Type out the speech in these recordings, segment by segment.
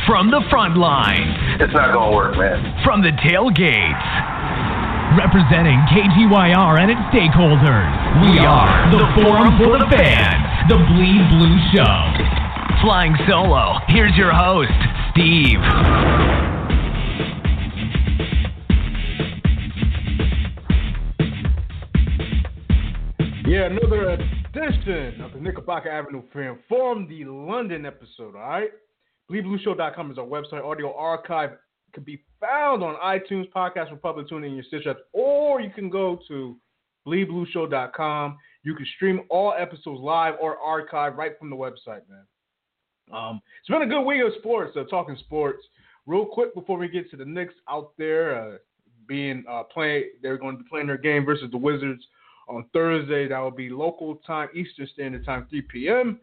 From the front lines. It's not going to work, man. From the tailgates. Representing KGYR and its stakeholders, we are the Forum for the Fans, the Bleed Blue Show. Flying solo, here's your host, Steve. Yeah, another edition of the Knickerbocker Avenue Fan Forum, the London episode, all right? BleedBlueShow.com is our website. Audio archive can be found on iTunes, Podcast Republic, TuneIn, your Stitch apps, or you can go to BleedBlueShow.com. You can stream all episodes live or archive right from the website, man. It's been a good week of sports, talking sports. Real quick before we get to the Knicks out there, they're going to be playing their game versus the Wizards on Thursday. That will be local time, Eastern Standard Time, 3 p.m.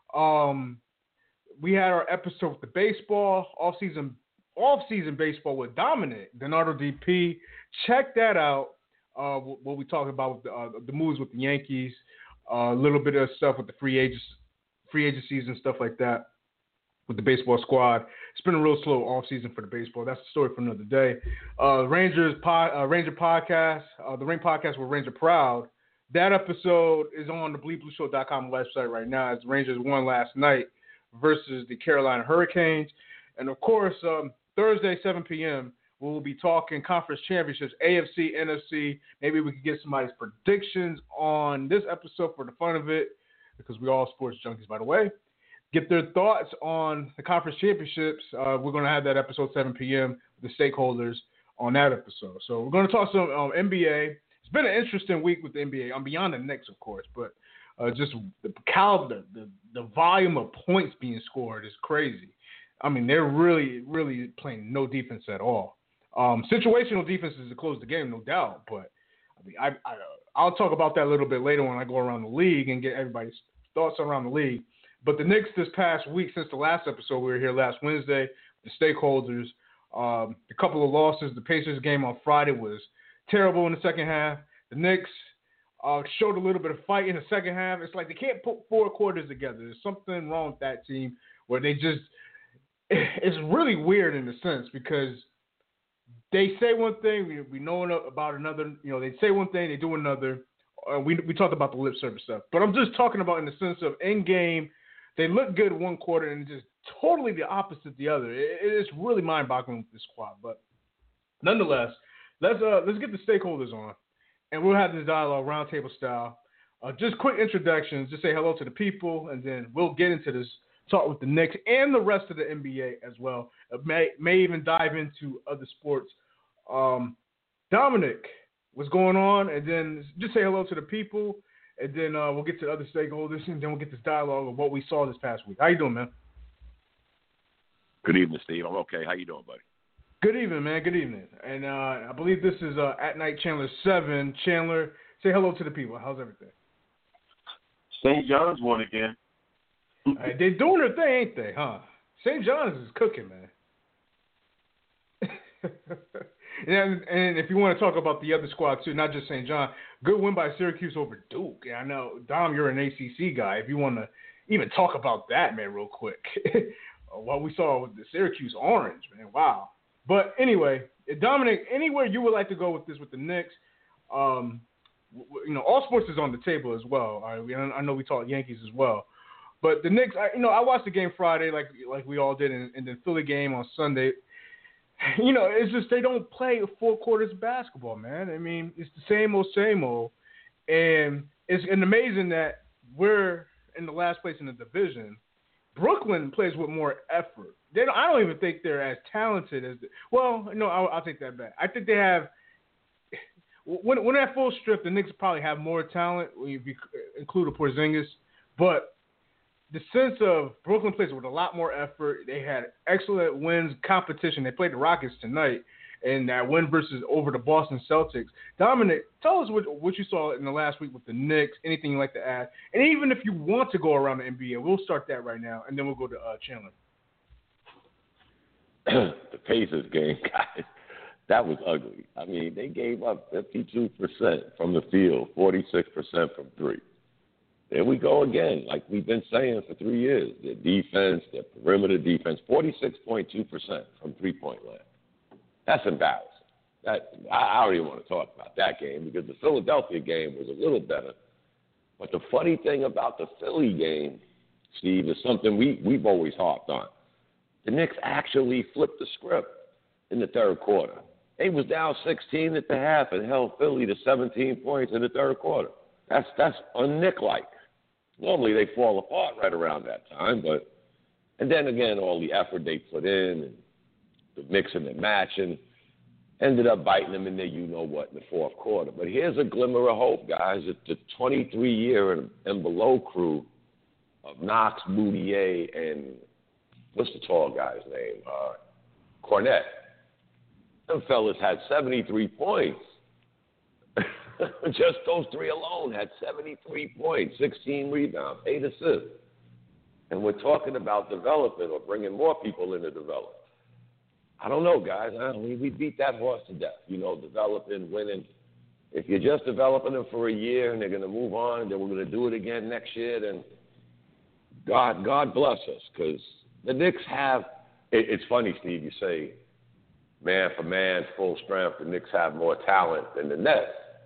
We had our episode with the baseball, off-season baseball with Dominic, Donardo DP. Check that out. What we talked about with the moves with the Yankees, a little bit of stuff with the free agencies and stuff like that with the baseball squad. It's been a real slow off-season for the baseball. That's the story for another day. Ranger podcast, the Ring podcast with Ranger Proud. That episode is on the BleedBlueShow.com website right now as the Rangers won last night versus the Carolina Hurricanes. And, of course, Thursday, 7 p.m., we'll be talking conference championships, AFC, NFC. Maybe we could get somebody's predictions on this episode for the fun of it, because we're all sports junkies, by the way. Get their thoughts on the conference championships. We're going to have that episode 7 p.m. with the stakeholders on that episode. So we're going to talk some NBA. It's been an interesting week with the NBA. I'm beyond the Knicks, of course, but just the caliber, the volume of points being scored is crazy. I mean, they're really, really playing no defense at all. Situational defense is to close the game, no doubt. But I mean, I'll talk about that a little bit later when I go around the league and get everybody's thoughts around the league. But the Knicks this past week, since the last episode, we were here last Wednesday, the stakeholders, a couple of losses. The Pacers game on Friday was terrible in the second half. The Knicks showed a little bit of fight in the second half. It's like they can't put four quarters together. There's something wrong with that team where they just – it's really weird in a sense because they say one thing, we know about another. You know, they say one thing, they do another. We talked about the lip service stuff. But I'm just talking about in the sense of in-game, they look good one quarter and just totally the opposite the other. It's really mind-boggling with this squad. But nonetheless, let's get the stakeholders on. And we'll have this dialogue roundtable style. Just quick introductions. Just say hello to the people, and then we'll get into this talk with the Knicks and the rest of the NBA as well. May even dive into other sports. Dominic, what's going on? And then just say hello to the people, and then we'll get to the other stakeholders, and then we'll get this dialogue of what we saw this past week. How you doing, man? Good evening, Steve. I'm okay. How you doing, buddy? Good evening, man. Good evening. And I believe this is At Night Chandler 7. Chandler, say hello to the people. How's everything? St. John's won again. They're doing their thing, ain't they, huh? St. John's is cooking, man. and if you want to talk about the other squad, too, not just St. John, good win by Syracuse over Duke. And I know, Dom, you're an ACC guy. If you want to even talk about that, man, real quick. What we saw with the Syracuse Orange, man, wow. But anyway, Dominic, anywhere you would like to go with this with the Knicks, all sports is on the table as well. All right? I know we talk Yankees as well. But the Knicks, I watched the game Friday like we all did, and the Philly game on Sunday. It's just they don't play 4 quarters of basketball, man. I mean, it's the same old. And it's amazing that we're in the last place in the division. Brooklyn plays with more effort. I don't even think they're as talented as I'll take that back. I think they have when they're full strip, the Knicks probably have more talent if you include a Porzingis. But the sense of Brooklyn plays with a lot more effort. They had excellent wins, competition. They played the Rockets tonight, and that win over the Boston Celtics. Dominic, tell us what you saw in the last week with the Knicks. Anything you'd like to add? And even if you want to go around the NBA, we'll start that right now, and then we'll go to Chandler. The Pacers game, guys, that was ugly. I mean, they gave up 52% from the field, 46% from three. There we go again, like we've been saying for 3 years. Their defense, their perimeter defense, 46.2% from three-point land. That's embarrassing. I don't even want to talk about that game because the Philadelphia game was a little better. But the funny thing about the Philly game, Steve, is something we've always harped on. The Knicks actually flipped the script in the third quarter. They was down 16 at the half and held Philly to 17 points in the third quarter. That's un-Knick-like. Normally they fall apart right around that time, and then again all the effort they put in and the mixing and matching ended up biting them in there, you know what, in the fourth quarter. But here's a glimmer of hope, guys. It's the 23-year and below crew of Knox, Moutier, and what's the tall guy's name? Cornette. Them fellas had 73 points. Just those three alone had 73 points, 16 rebounds, 8 assists. And we're talking about development or bringing more people in to develop. I don't know, guys. We beat that horse to death, developing, winning. If you're just developing them for a year and they're going to move on and then we're going to do it again next year, then God bless us, because the Knicks have – it's funny, Steve, you say man for man, full strength, the Knicks have more talent than the Nets.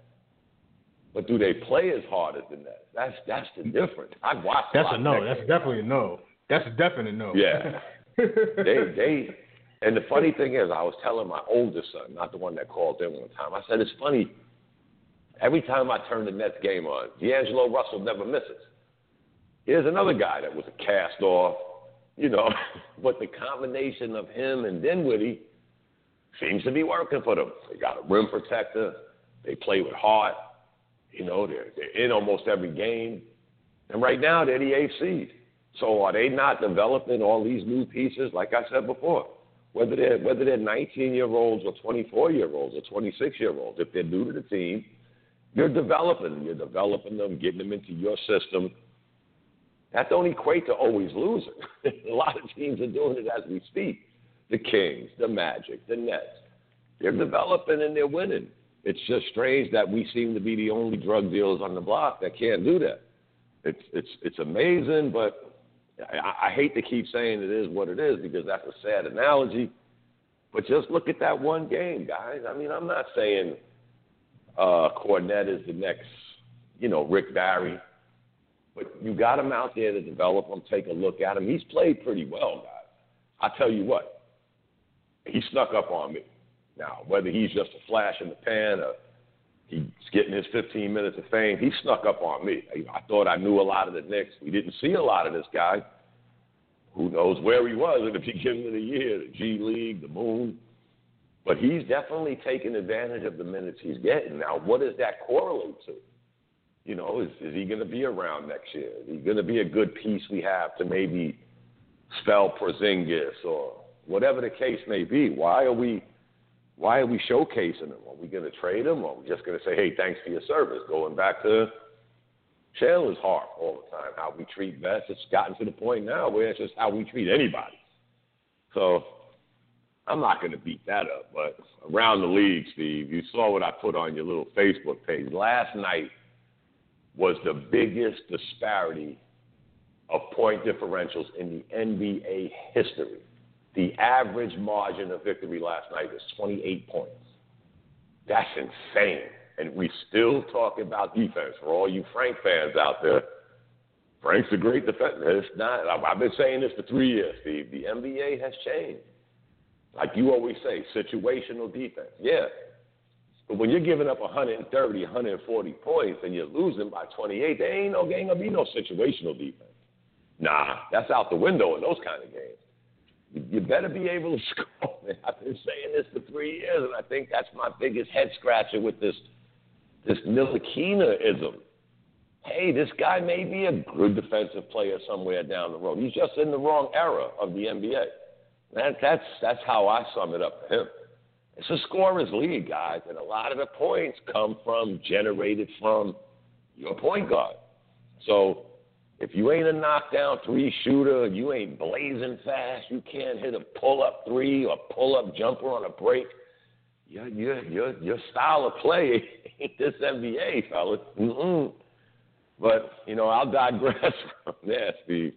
But do they play as hard as the Nets? That's the difference. I've watched. That's a no. That's definitely a no. That's a definite no. Yeah. they. And the funny thing is, I was telling my oldest son, not the one that called in one time. I said, it's funny. Every time I turn the Nets game on, D'Angelo Russell never misses. Here's another guy that was a cast off, but the combination of him and Dinwiddie seems to be working for them. They got a rim protector. They play with heart. They're in almost every game. And right now, they're the 8th seed. So are they not developing all these new pieces, like I said before? Whether they're 19-year-olds or 24-year-olds or 26-year-olds, if they're new to the team, you're developing them. You're developing them, getting them into your system. That don't equate to always losing. A lot of teams are doing it as we speak. The Kings, the Magic, the Nets. They're developing and they're winning. It's just strange that we seem to be the only drug dealers on the block that can't do that. It's amazing, but I hate to keep saying it is what it is because that's a sad analogy. But just look at that one game, guys. I mean, I'm not saying Cornette is the next, Rick Barry. But you got him out there to develop him, take a look at him. He's played pretty well, guys. I tell you what, he snuck up on me. Now, whether he's just a flash in the pan or he's getting his 15 minutes of fame, he snuck up on me. I thought I knew a lot of the Knicks. We didn't see a lot of this guy. Who knows where he was at the beginning of the year, the G League, the Moon. But he's definitely taking advantage of the minutes he's getting. Now, what does that correlate to? Is he going to be around next year? Is he going to be a good piece we have to maybe spell Porzingis or whatever the case may be? Why are we showcasing him? Are we going to trade him, or are we just going to say, hey, thanks for your service? Going back to Chandler's harp all the time, how we treat vets. It's gotten to the point now where it's just how we treat anybody. So I'm not going to beat that up. But around the league, Steve, you saw what I put on your little Facebook page. Last night was the biggest disparity of point differentials in the NBA history. The average margin of victory last night was 28 points. That's insane. And we still talk about defense. For all you Frank fans out there, Frank's a great defender. It's not. I've been saying this for 3 years, Steve. The NBA has changed. Like you always say, situational defense. Yeah. But when you're giving up 130, 140 points and you're losing by 28, there ain't going to be no situational defense. Nah, that's out the window in those kind of games. You better be able to score. I've been saying this for 3 years, and I think that's my biggest head scratcher with this Ntilikina-ism. Hey, this guy may be a good defensive player somewhere down the road. He's just in the wrong era of the NBA. That's how I sum it up to him. It's a scorer's league, guys, and a lot of the points come generated from your point guard. So if you ain't a knockdown three shooter, you ain't blazing fast, you can't hit a pull-up three or pull-up jumper on a break, your style of play ain't this NBA, fellas. But, I'll digress from there, Steve.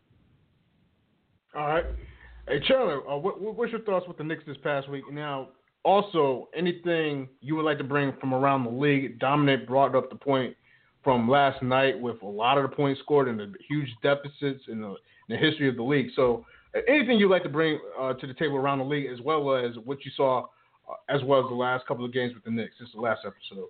All right. Hey, Chandler, what's your thoughts with the Knicks this past week? Now, also, anything you would like to bring from around the league? Dominic brought up the point from last night with a lot of the points scored and the huge deficits in the history of the league. So anything you'd like to bring to the table around the league, as well as what you saw as well as the last couple of games with the Knicks since the last episode?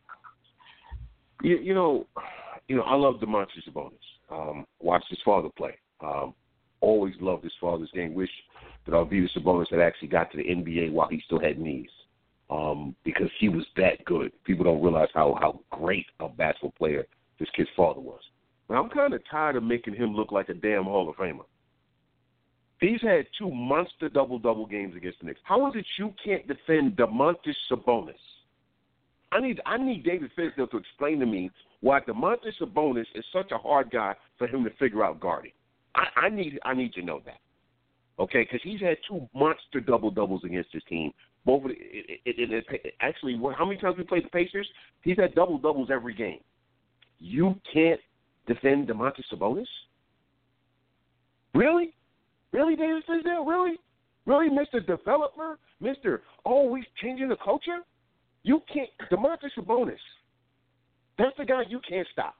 I love Domantas Sabonis. Watched his father play. Always loved his father's game. Wish that Arvydas Sabonis had actually got to the NBA while he still had knees, because he was that good. People don't realize how great a basketball player this kid's father was. But I'm kind of tired of making him look like a damn Hall of Famer. He's had 2 monster double-double games against the Knicks. How is it you can't defend Domantas Sabonis? I need David Fizdale to explain to me why Domantas Sabonis is such a hard guy for him to figure out guarding. I need to know that, okay? Because he's had 2 monster double-doubles against his team. Both actually, how many times we played the Pacers? He's had double-doubles every game. You can't defend Domantas Sabonis? Really? Really, David Fizdale? Really? Really, Mr. Developer? Mr. Always changing the culture? You can't. Domantas Sabonis. That's the guy you can't stop.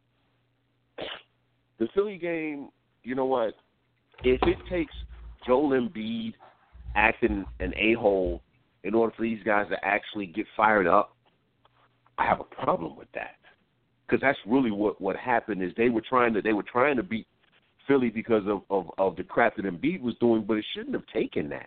The Philly game, you know what? If it takes Joel Embiid acting an a-hole in order for these guys to actually get fired up, I have a problem with that. Because that's really what happened is they were trying to beat Philly because of the crap that Embiid was doing, but it shouldn't have taken that.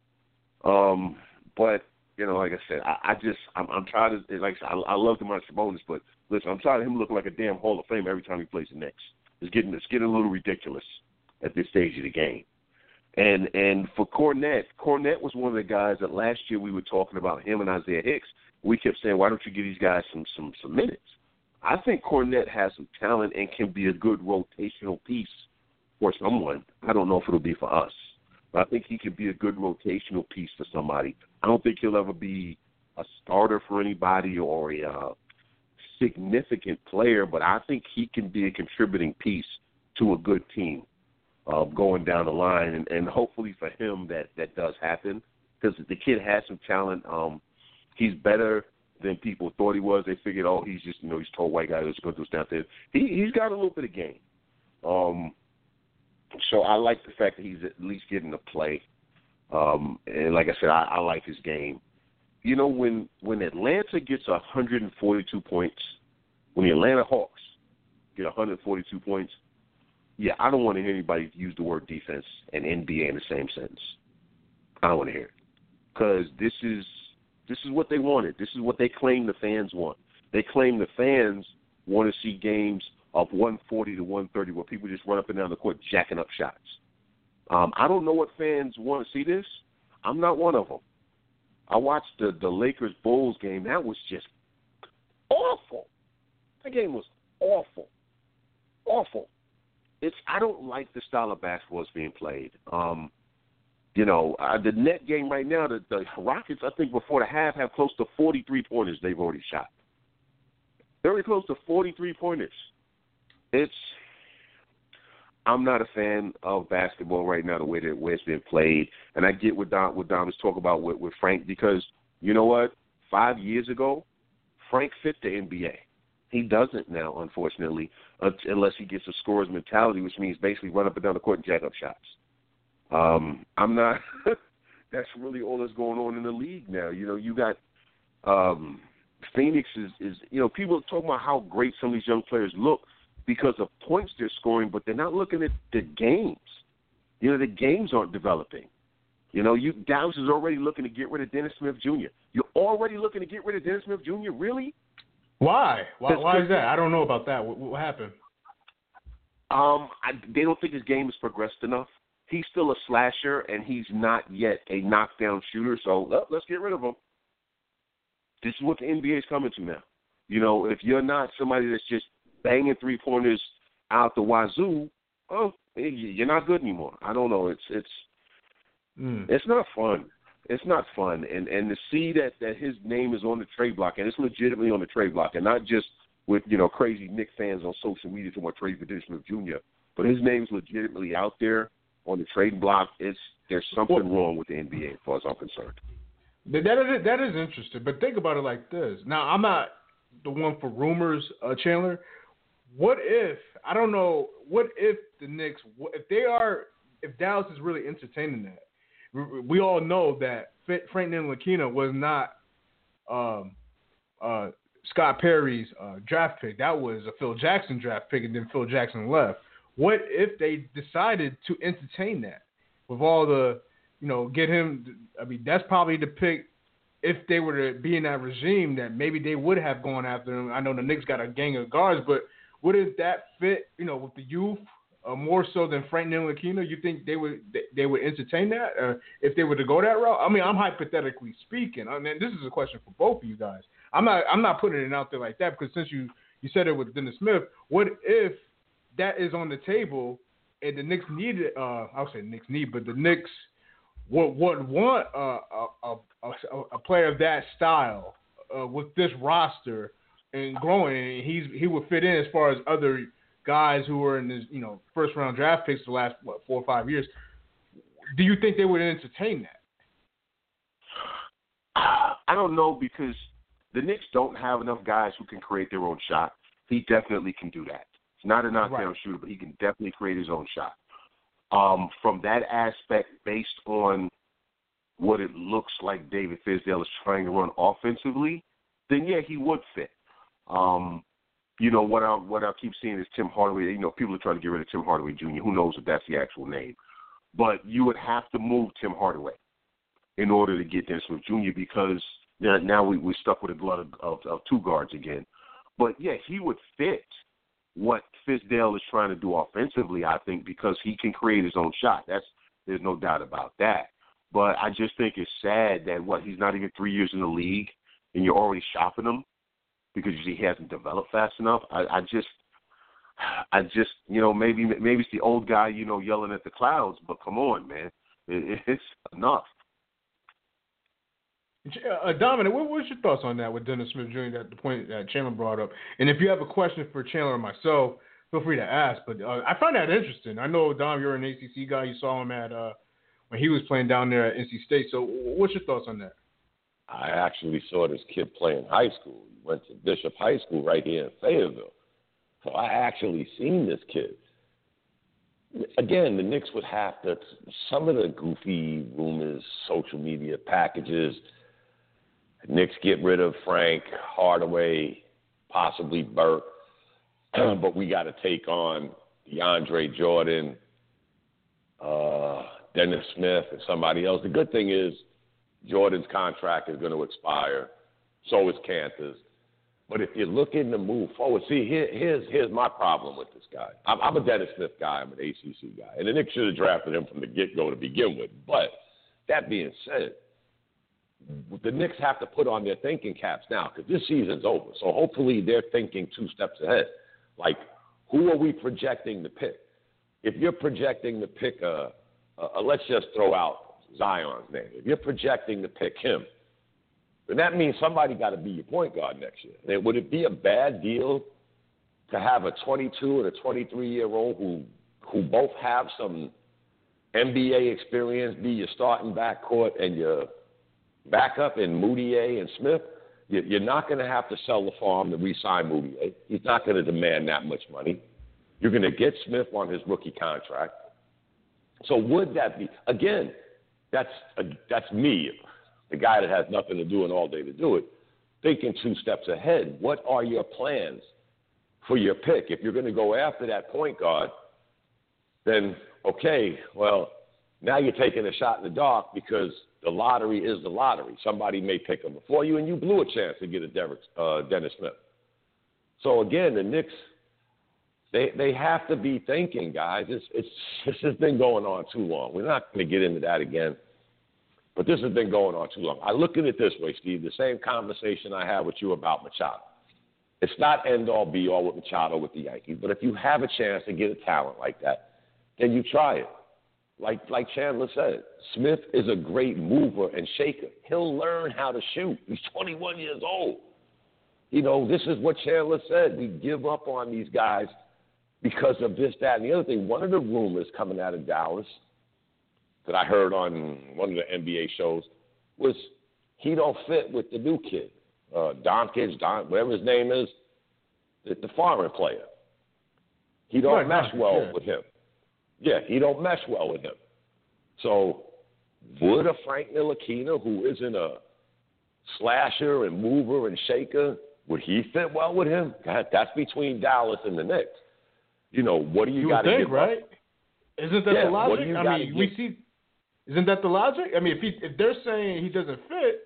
But like I said, I'm trying to, like I said, I love Domantas Sabonis, but listen, I'm tired of him looking like a damn Hall of Fame every time he plays the Knicks. It's getting a little ridiculous at this stage of the game. And for Kornet was one of the guys that last year we were talking about him and Isaiah Hicks. We kept saying, why don't you give these guys some minutes? I think Kornet has some talent and can be a good rotational piece for someone. I don't know if it'll be for us, but I think he could be a good rotational piece for somebody. I don't think he'll ever be a starter for anybody or a significant player, but I think he can be a contributing piece to a good team going down the line, and hopefully for him that does happen because the kid has some talent. He's better than people thought he was. They figured, he's just he's a tall white guy who's going to do stuff there. He's got a little bit of game. So I like the fact that he's at least getting to play. And like I said, I like his game. When Atlanta gets 142 points, when the Atlanta Hawks get 142 points, yeah, I don't want to hear anybody use the word defense and NBA in the same sentence. I don't want to hear it because this is what they wanted. This is what they claim the fans want. They claim the fans want to see games of 140 to 130 where people just run up and down the court jacking up shots. I don't know what fans want to see this. I'm not one of them. I watched the Lakers-Bulls game. That was just awful. That game was awful. Awful. I don't like the style of basketball that's being played. The net game right now, the Rockets, I think before the half, have close to 43 pointers they've already shot. Very close to 43 pointers. I'm not a fan of basketball right now, the way it's being played. And I get what Dom was talking about with Frank because, you know what? 5 years ago, Frank fit the NBA. He doesn't now, unfortunately, unless he gets a scorer's mentality, which means basically run up and down the court and jack up shots. I'm not – that's really all that's going on in the league now. You got Phoenix is people are talking about how great some of these young players look because of points they're scoring, but they're not looking at the games. The games aren't developing. Dallas is already looking to get rid of Dennis Smith Jr. You're already looking to get rid of Dennis Smith Jr.? Really? Why? Why is that? I don't know about that. What happened? They don't think his game has progressed enough. He's still a slasher, and he's not yet a knockdown shooter, so let's get rid of him. This is what the NBA is coming to now. If you're not somebody that's just banging three-pointers out the wazoo, you're not good anymore. I don't know. It's not fun. It's not fun. And to see that his name is on the trade block, and it's legitimately on the trade block, and not just with crazy Knicks fans on social media to want trade for Dennis Smith Jr. But his name's legitimately out there on the trading block. There's something wrong with the NBA as far as I'm concerned. That is interesting, but think about it like this. Now, I'm not the one for rumors, Chandler. What if the Knicks, if Dallas is really entertaining that? We all know that Frank Ntilikina was not Scott Perry's draft pick. That was a Phil Jackson draft pick, and then Phil Jackson left. What if they decided to entertain that with all the, get him? I mean, that's probably the pick. If they were to be in that regime, that maybe they would have gone after him. I know the Knicks got a gang of guards, but wouldn't that fit, with the youth more so than Frank Ntilikina? You think they would entertain that if they were to go that route? I mean, I'm hypothetically speaking. I mean, this is a question for both of you guys. I'm not putting it out there like that because since you said it with Dennis Smith, what if that is on the table and the Knicks needed? I'll say Knicks need, but the Knicks would want a player of that style with this roster and growing. And he would fit in as far as other guys who were in his first round draft picks the last 4 or 5 years. Do you think they would entertain that? I don't know because the Knicks don't have enough guys who can create their own shot. He definitely can do that. He's not a knockdown shooter, but he can definitely create his own shot. From that aspect, based on what it looks like David Fizdale is trying to run offensively, then yeah, he would fit. What I keep seeing is Tim Hardaway. People are trying to get rid of Tim Hardaway Jr. Who knows if that's the actual name? But you would have to move Tim Hardaway in order to get Dennis Smith Jr. because now we're stuck with a glut of two guards again. But yeah, he would fit what Fizdale is trying to do offensively, I think, because he can create his own shot. There's no doubt about that. But I just think it's sad that he's not even 3 years in the league and you're already shopping him because he hasn't developed fast enough. I just maybe it's the old guy, yelling at the clouds, but come on, man. It's enough. Dominic, what's your thoughts on that with Dennis Smith Jr., the point that Chandler brought up? And if you have a question for Chandler or myself, feel free to ask. But I find that interesting. I know, Dom, you're an ACC guy. You saw him at when he was playing down there at NC State. So what's your thoughts on that? I actually saw this kid play in high school. He went to Bishop High School right here in Fayetteville. So I actually seen this kid. Again, the Knicks would have to, some of the goofy rumors, social media packages, Knicks get rid of Frank, Hardaway, possibly Burke, but we got to take on DeAndre Jordan, Dennis Smith, and somebody else. The good thing is Jordan's contract is going to expire. So is Kanter's. But if you're looking to move forward, see, here's my problem with this guy. I'm a Dennis Smith guy. I'm an ACC guy. And the Knicks should have drafted him from the get-go to begin with. But that being said, the Knicks have to put on their thinking caps now because this season's over. So hopefully they're thinking 2 steps ahead. Like, who are we projecting to pick? If you're projecting to pick let's just throw out Zion's name. If you're projecting to pick him, then that means somebody got to be your point guard next year. And would it be a bad deal to have a 22 and a 23-year-old who both have some NBA experience be your starting backcourt and your backup in Moutier and Smith? You're not going to have to sell the farm to re-sign Moutier. He's not going to demand that much money. You're going to get Smith on his rookie contract. So would that be, again, that's me, the guy that has nothing to do and all day to do it, thinking 2 steps ahead. What are your plans for your pick? If you're going to go after that point guard, then, okay, well, now you're taking a shot in the dark because the lottery is the lottery. Somebody may pick him before you, and you blew a chance to get a Dennis Smith. So, again, the Knicks, they have to be thinking, guys. This has been going on too long. We're not going to get into that again, but this has been going on too long. I look at it this way, Steve, the same conversation I had with you about Machado. It's not end-all, be-all with Machado with the Yankees, but if you have a chance to get a talent like that, then you try it. Like Chandler said, Smith is a great mover and shaker. He'll learn how to shoot. He's 21 years old. This is what Chandler said. We give up on these guys because of this, that, and the other thing. One of the rumors coming out of Dallas that I heard on one of the NBA shows was he don't fit with the new kid, Doncic, whatever his name is, the foreign player. He don't mesh well with him. Yeah, he don't mesh well with him. So would a Frank Ntilikina, who isn't a slasher and mover and shaker, would he fit well with him? That's between Dallas and the Knicks. What do you got to give right? up? Isn't that the logic? I mean, we see. Isn't that the logic? I mean, if they're saying he doesn't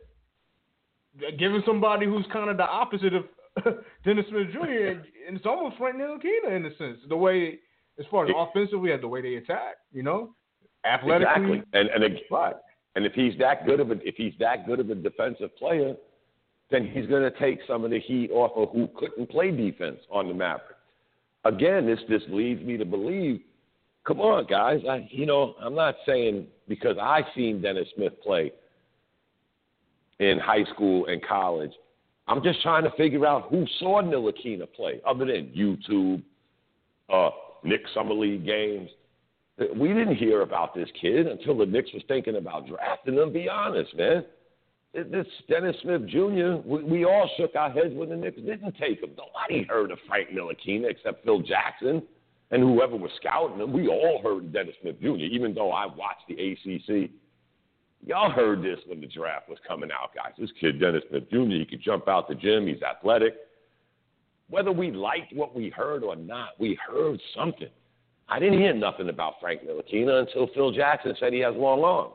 fit, giving somebody who's kind of the opposite of Dennis Smith Jr. and it's almost Frank Ntilikina in a sense. The way, as far as offensively, the way they attack, athletically. Exactly. And if he's that good of a defensive player, then he's going to take some of the heat off of who couldn't play defense on the Mavericks. Again, this leads me to believe. Come on, guys. I'm not saying because I seen Dennis Smith play in high school and college. I'm just trying to figure out who saw Ntilikina play other than YouTube, Knicks Summer League games. We didn't hear about this kid until the Knicks was thinking about drafting him, be honest, man. This Dennis Smith Jr., we all shook our heads when the Knicks didn't take him. Nobody heard of Frank Ntilikina except Phil Jackson and whoever was scouting him. We all heard of Dennis Smith Jr., even though I watched the ACC. Y'all heard this when the draft was coming out, guys. This kid, Dennis Smith Jr., he could jump out the gym. He's athletic. Whether we liked what we heard or not, we heard something. I didn't hear nothing about Frank Ntilikina until Phil Jackson said he has long arms.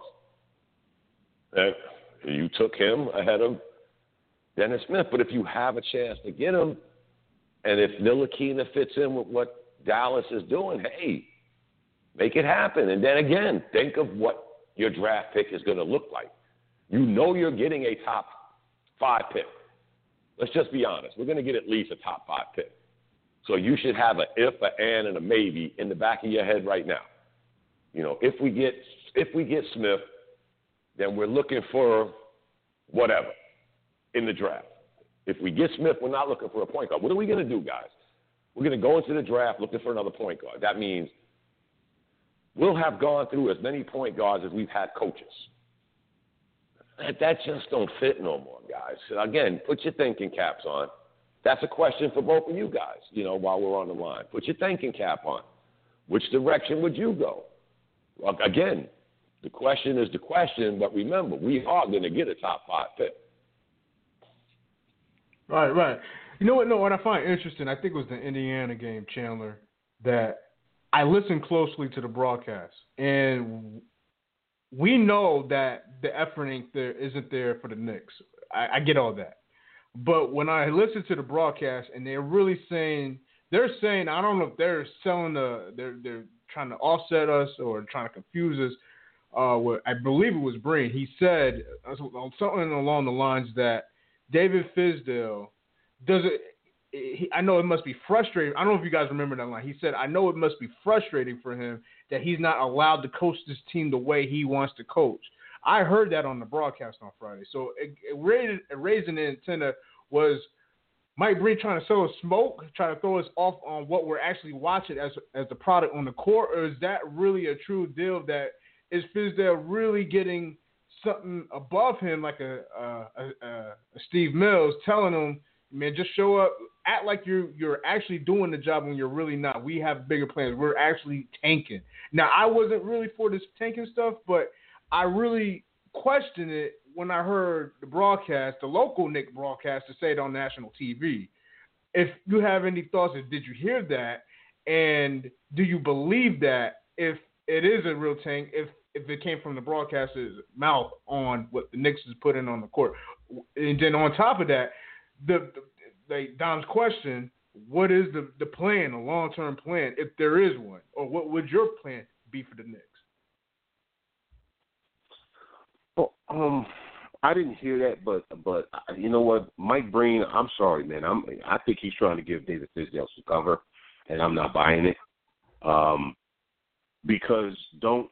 And you took him ahead of Dennis Smith. But if you have a chance to get him, and if Ntilikina fits in with what Dallas is doing, hey, make it happen. And then again, think of what your draft pick is going to look like. You're getting a top 5 pick. Let's just be honest. We're going to get at least a top 5 pick. So you should have an if, an and a maybe in the back of your head right now. If we get Smith, then we're looking for whatever in the draft. If we get Smith, we're not looking for a point guard. What are we going to do, guys? We're going to go into the draft looking for another point guard. That means we'll have gone through as many point guards as we've had coaches. That just don't fit no more, guys. So again, put your thinking caps on. That's a question for both of you guys, while we're on the line. Put your thinking cap on. Which direction would you go? Well, again, the question is the question, but remember, we are going to get a top 5 pick. Right. You know what? No, what I find interesting, I think it was the Indiana game, Chandler, that I listened closely to the broadcast, and we know that the effort isn't there for the Knicks. I get all that. But when I listen to the broadcast and they're really saying, I don't know if they're they're trying to offset us or trying to confuse us. I believe it was Breen. He said something along the lines that David Fizdale I know it must be frustrating. I don't know if you guys remember that line. He said, I know it must be frustrating for him that he's not allowed to coach this team the way he wants to coach. I heard that on the broadcast on Friday. So raising the antenna was Mike Breen trying to sell us smoke, trying to throw us off on what we're actually watching as the product on the court, or is that really a true deal that is Fizdale really getting something above him like a Steve Mills telling him, man, just show up, act like you're actually doing the job when you're really not. We have bigger plans. We're actually tanking. Now, I wasn't really for this tanking stuff, but I really questioned it when I heard the broadcast, the local Knicks broadcast, to say it on national TV. If you have any thoughts, did you hear that? And do you believe that if it is a real tank, if it came from the broadcaster's mouth on what the Knicks is putting on the court? And then on top of that, Dom's question, what is the plan, the long-term plan, if there is one? Or what would your plan be for the Knicks? Well, I didn't hear that, but you know what, Mike Breen, I'm sorry, man. I think he's trying to give David Fizdale some cover, and I'm not buying it. Because don't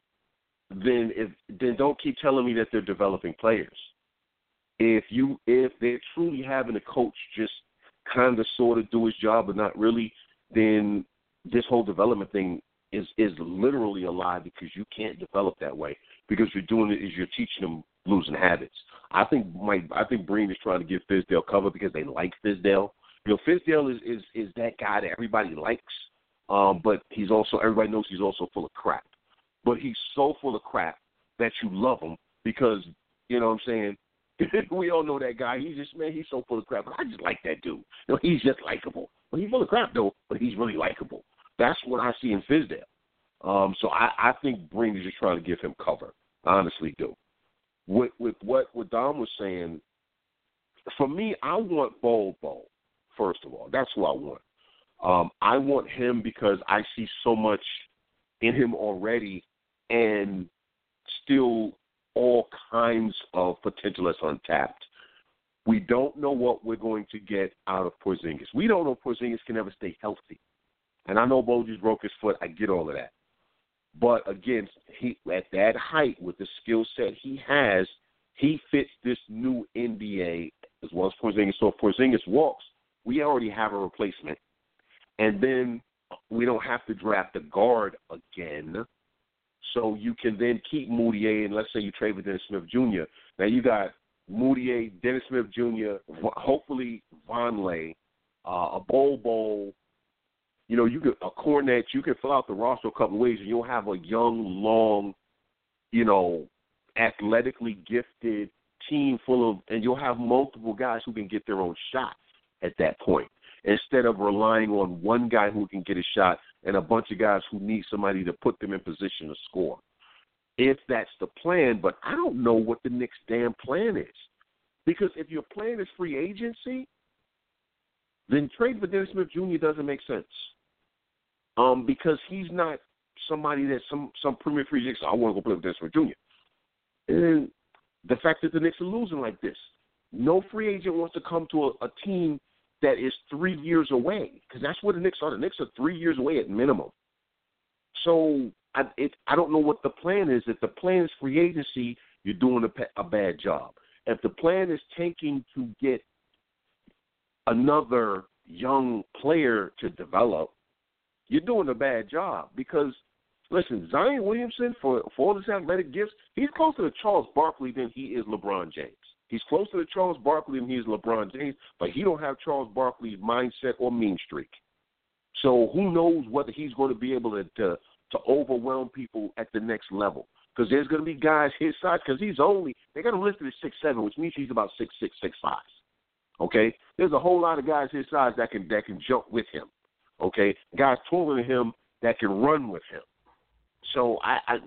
keep telling me that they're developing players. If they're truly having a coach just kind of sort of do his job but not really, then this whole development thing is literally a lie, because you can't develop that way, because you're teaching them losing habits. I think Breen is trying to give Fizdale cover because they like Fizdale. Fizdale is that guy that everybody likes, but everybody knows he's also full of crap. But he's so full of crap that you love him because, you know what I'm saying, we all know that guy. He's so full of crap. But I just like that dude. He's just likable. But he's full of crap, though, but he's really likable. That's what I see in Fizdale. So I think Breen is just trying to give him cover. I honestly do. With what Dom was saying, for me, I want Bol, first of all. That's who I want. I want him because I see so much in him already, and still all kinds of potential that's untapped. We don't know what we're going to get out of Porzingis. We don't know if Porzingis can ever stay healthy. And I know Bo just broke his foot. I get all of that. But, again, he at that height with the skill set he has, he fits this new NBA as well as Porzingis. So if Porzingis walks, we already have a replacement. And then we don't have to draft a guard again. So you can then keep Moutier, and let's say you trade with Dennis Smith Jr. Now you got Moutier, Dennis Smith Jr., hopefully Vonleh, a Bol, you could a Cornet. You can fill out the roster a couple of ways, and you'll have a young, long, athletically gifted team full of, and you'll have multiple guys who can get their own shot at that point, instead of relying on one guy who can get a shot and a bunch of guys who need somebody to put them in position to score. If that's the plan, but I don't know what the Knicks' damn plan is. Because if your plan is free agency, then trade for Dennis Smith Jr. doesn't make sense. Because he's not somebody that some premier free agent, so I want to go play with Dennis Smith Jr. And the fact that the Knicks are losing like this, no free agent wants to come to a team that is 3 years away, because that's where the Knicks are. The Knicks are 3 years away at minimum. So I don't know what the plan is. If the plan is free agency, you're doing a bad job. If the plan is tanking to get another young player to develop, you're doing a bad job. Because, listen, Zion Williamson, for all his athletic gifts, he's closer to Charles Barkley than he is LeBron James. He's closer to Charles Barkley than he is LeBron James, but he don't have Charles Barkley's mindset or mean streak. So who knows whether he's going to be able to overwhelm people at the next level. Because there's going to be guys his size, because they got him listed at 6'7", which means he's about 6'6", 6'5". Okay? There's a whole lot of guys his size that can jump with him. Okay? Guys taller than him that can run with him. So I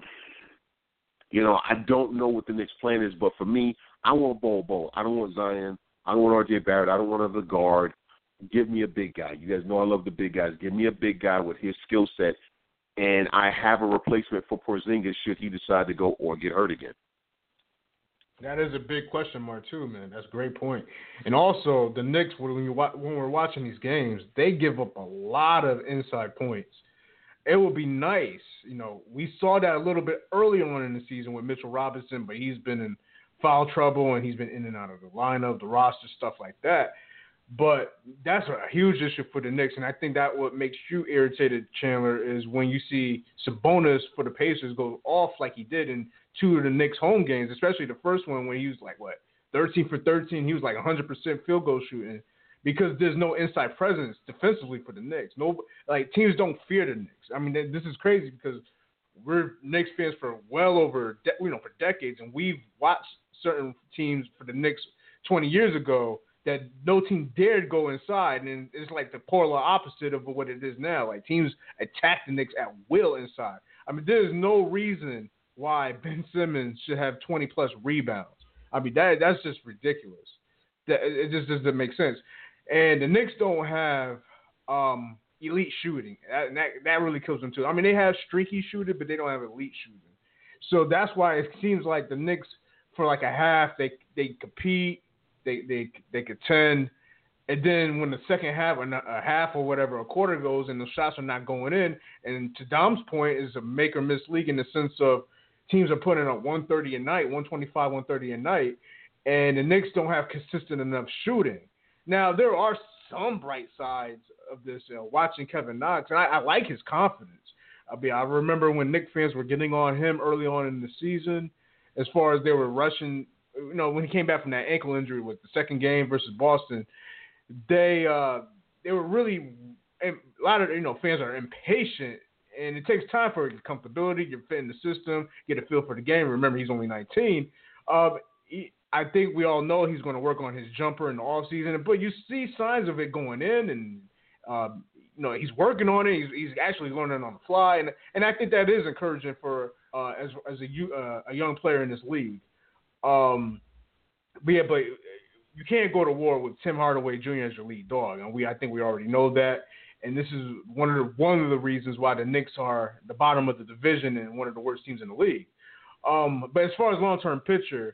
don't know what the next plan is, but for me, I want Bol. I don't want Zion. I don't want R.J. Barrett. I don't want another guard. Give me a big guy. You guys know I love the big guys. Give me a big guy with his skill set, and I have a replacement for Porzingis should he decide to go or get hurt again. That is a big question mark too, man. That's a great point. And also, the Knicks, when we're watching these games, they give up a lot of inside points. It would be nice, we saw that a little bit early on in the season with Mitchell Robinson, but he's been in foul trouble and he's been in and out of the lineup, the roster, stuff like that. But that's a huge issue for the Knicks, and I think that what makes you irritated, Chandler, is when you see Sabonis for the Pacers go off like he did in two of the Knicks home games, especially the first one when he was 13 for 13. He was 100% field goal shooting because there's no inside presence defensively for the Knicks. Teams don't fear the Knicks. I mean, this is crazy because we're Knicks fans for well over for decades, and we've watched certain teams for the Knicks 20 years ago that no team dared go inside, and it's like the polar opposite of what it is now. Teams attack the Knicks at will inside. I mean, there's no reason why Ben Simmons should have 20-plus rebounds. I mean, that's just ridiculous. It just doesn't make sense. And the Knicks don't have elite shooting. That really kills them, too. I mean, they have streaky shooting, but they don't have elite shooting. So that's why it seems like the Knicks, for a half, they compete, they contend, and then when the second half or a half or whatever, a quarter goes and the shots are not going in, and to Dom's point, is a make or miss league in the sense of teams are putting up 130 a night, 125, 130 a night, and the Knicks don't have consistent enough shooting. Now, there are some bright sides of this. Watching Kevin Knox, and I like his confidence. I remember when Knicks fans were getting on him early on in the season, as far as they were rushing. When he came back from that ankle injury with the second game versus Boston, they were really, a lot of fans are impatient, and it takes time for comfortability, get fit in the system, get a feel for the game. Remember, he's only 19. I think we all know he's going to work on his jumper in the offseason, but you see signs of it going in, and he's working on it. He's actually learning on the fly, and I think that is encouraging for as a young player in this league. But you can't go to war with Tim Hardaway Jr. as your lead dog, and I think we already know that. And this is one of the reasons why the Knicks are the bottom of the division and one of the worst teams in the league. But as far as long-term pitcher,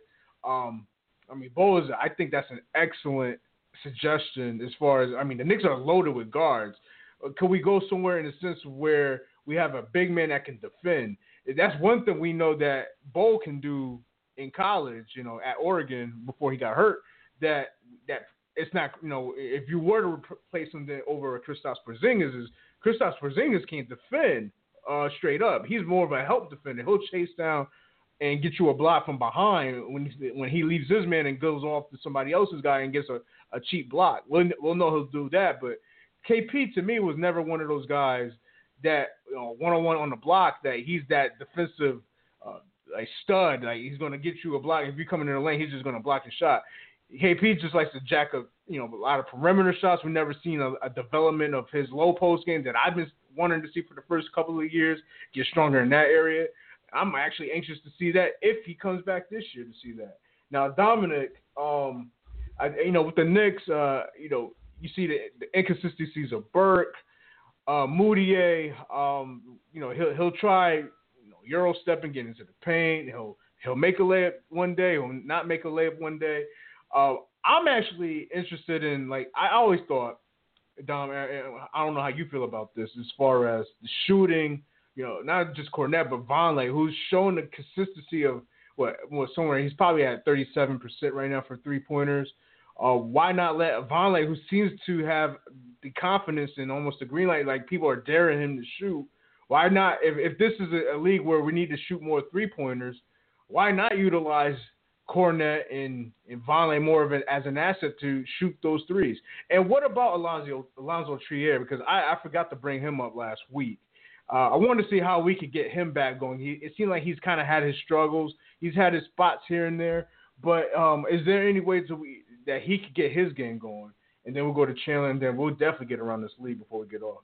Bo I think that's an excellent suggestion. As far as the Knicks are loaded with guards. Could we go somewhere in the sense where we have a big man that can defend? That's one thing we know that Bo can do in college, at Oregon before he got hurt. That it's not, if you were to replace him over Kristaps Porzingis can't defend straight up. He's more of a help defender. He'll chase down and get you a block from behind when he leaves his man and goes off to somebody else's guy and gets a cheap block. We'll know he'll do that, but KP to me was never one of those guys that one-on-one on the block that he's that defensive stud. Like he's going to get you a block. If you come in the lane, he's just going to block your shot. KP just likes to jack up, a lot of perimeter shots. We've never seen a development of his low post game that I've been wanting to see for the first couple of years. Get stronger in that area. I'm actually anxious to see that if he comes back this year to see that. Now Dominic, with the Knicks, you see the inconsistencies of Burke, Moutier. He'll try, Euro step and get into the paint. He'll make a layup one day. He'll not make a layup one day. I'm actually interested in, I always thought, Dom, I don't know how you feel about this as far as the shooting, not just Kornet, but Vonleh, who's showing the consistency of somewhere he's probably at 37% right now for three-pointers. Why not let Vonleh, who seems to have the confidence and almost the green light, like people are daring him to shoot, why not, if this is a league where we need to shoot more three-pointers, why not utilize Kornet and Vonleh more of it as an asset to shoot those threes? And what about Alonzo Trier? Because I forgot to bring him up last week. I wanted to see how we could get him back going. It seemed like he's kind of had his struggles. He's had his spots here and there. But is there any way that he could get his game going? And then we'll go to Chandler, and then we'll definitely get around this league before we get off.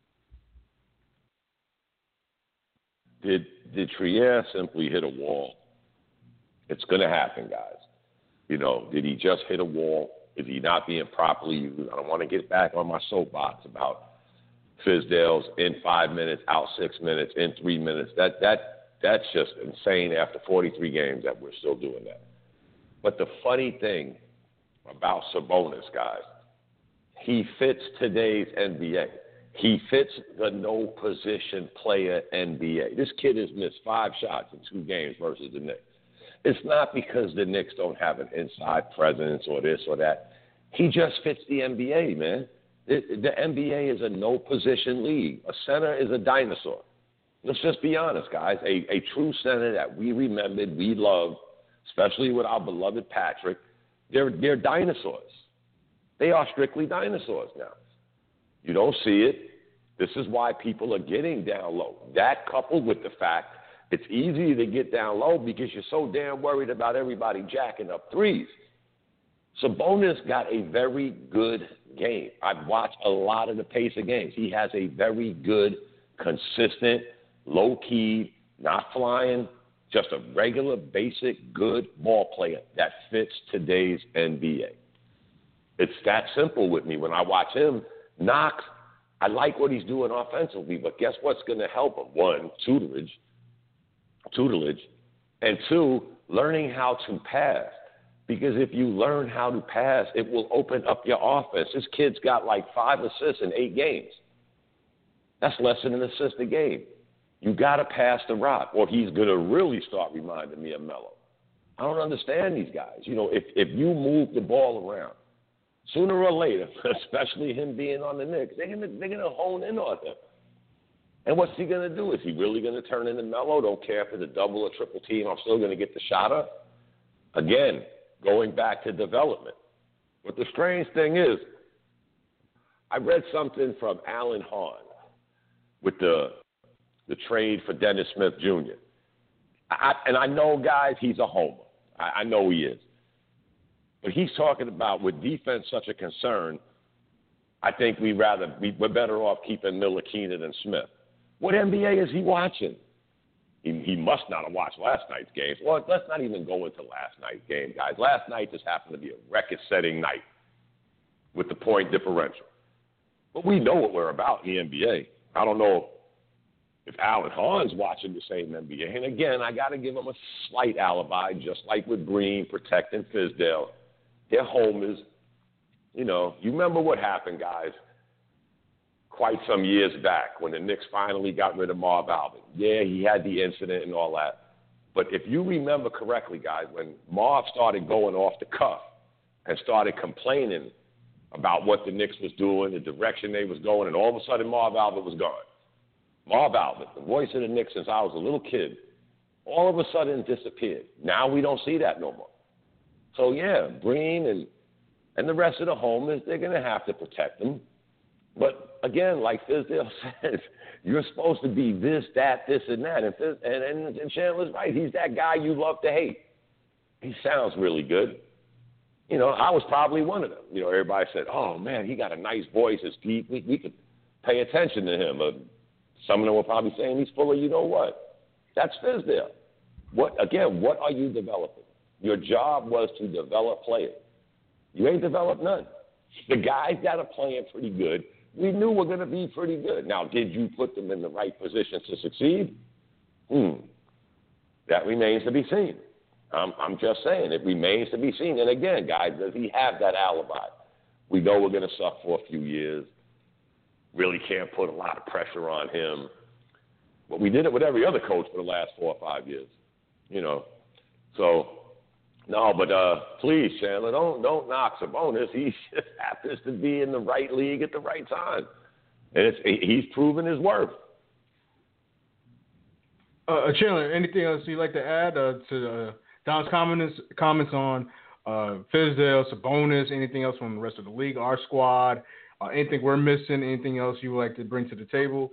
Did Trier simply hit a wall? It's going to happen, guys. Did he just hit a wall? Is he not being properly used? I don't want to get back on my soapbox about Fizdale's in 5 minutes, out 6 minutes, in 3 minutes. That's just insane after 43 games that we're still doing that. But the funny thing about Sabonis, guys, he fits today's NBA. He fits the no-position player NBA. This kid has missed 5 shots in 2 games versus the Knicks. It's not because the Knicks don't have an inside presence or this or that. He just fits the NBA, man. The NBA is a no-position league. A center is a dinosaur. Let's just be honest, guys. A true center that we remembered, we loved, especially with our beloved Patrick, they're dinosaurs. They are strictly dinosaurs now. You don't see it. This is why people are getting down low. That coupled with the fact it's easy to get down low because you're so damn worried about everybody jacking up threes. Sabonis got a very good game. I've watched a lot of the pace of games. He has a very good, consistent, low-key, not flying, just a regular, basic, good ball player that fits today's NBA. It's that simple with me. When I watch him, Knox, I like what he's doing offensively, but guess what's going to help him? 1, tutelage, and 2, learning how to pass. Because if you learn how to pass, it will open up your offense. This kid's got 5 assists in 8 games. That's less than an assist a game. You got to pass the rock, or he's going to really start reminding me of Melo. I don't understand these guys. If you move the ball around, sooner or later, especially him being on the Knicks, they're gonna hone in on him. And what's he gonna do? Is he really gonna turn into Melo? Don't care if it's a double or triple team. I'm still gonna get the shot up. Again, going back to development. But the strange thing is, I read something from Alan Hahn with the trade for Dennis Smith Jr. And I know, guys, he's a homer. I know he is. But he's talking about, with defense such a concern, I think we're better off keeping Miller, Keenan, and Smith. What NBA is he watching? He must not have watched last night's games. Well, let's not even go into last night's game, guys. Last night just happened to be a record-setting night with the point differential. But we know what we're about in the NBA. I don't know if Alan Hahn's watching the same NBA. And again, I got to give him a slight alibi, just like with Green protecting Fizdale. Their home is, you remember what happened, guys, quite some years back when the Knicks finally got rid of Marv Albert. Yeah, he had the incident and all that. But if you remember correctly, guys, when Marv started going off the cuff and started complaining about what the Knicks was doing, the direction they was going, and all of a sudden Marv Albert was gone. Marv Albert, the voice of the Knicks since I was a little kid, all of a sudden disappeared. Now we don't see that no more. So, yeah, Green and the rest of the homers, they're going to have to protect them. But, again, like Fizdale says, you're supposed to be this, that, this, and that. And Chandler's right. He's that guy you love to hate. He sounds really good. I was probably one of them. Everybody said, oh, man, he got a nice voice. It's deep. We could pay attention to him. Some of them were probably saying he's full of you-know-what. That's Fizdale. What are you developing? Your job was to develop players. You ain't developed none. The guys that are playing pretty good, we knew were going to be pretty good. Now, did you put them in the right position to succeed? That remains to be seen. I'm just saying, it remains to be seen. And again, guys, does he have that alibi? We know we're going to suck for a few years. Really can't put a lot of pressure on him. But we did it with every other coach for the last 4 or 5 years. So, no, but please, Chandler, don't knock Sabonis. He just happens to be in the right league at the right time. And he's proven his worth. Chandler, anything else you'd like to add to Don's comments on Fizdale, Sabonis, anything else from the rest of the league, our squad, anything we're missing, anything else you would like to bring to the table?